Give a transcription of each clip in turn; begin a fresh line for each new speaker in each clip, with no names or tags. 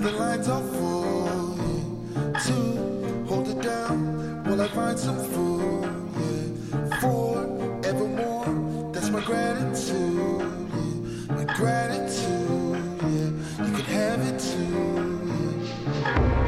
the lines are full, yeah. 2, hold it down while I find some food, yeah. 4, evermore, that's my gratitude, yeah. My gratitude, yeah. You can have it too, yeah.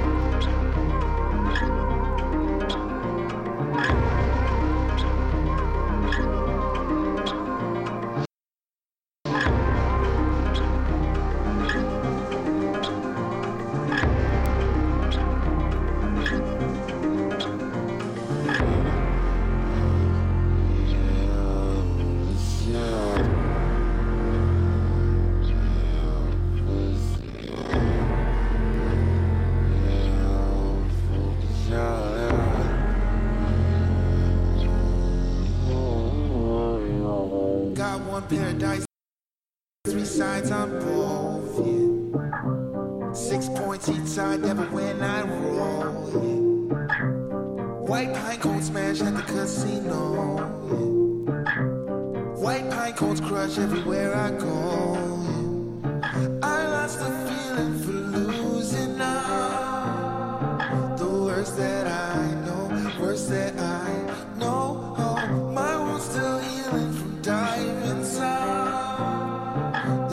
Paradise, 3 sides on both, yeah. 6 points each side, never when I roll, yeah. White pine cones smash at the casino, yeah. White pine cones crush everywhere I go, yeah. I lost the feeling for losing now. The worst that I know, worst that I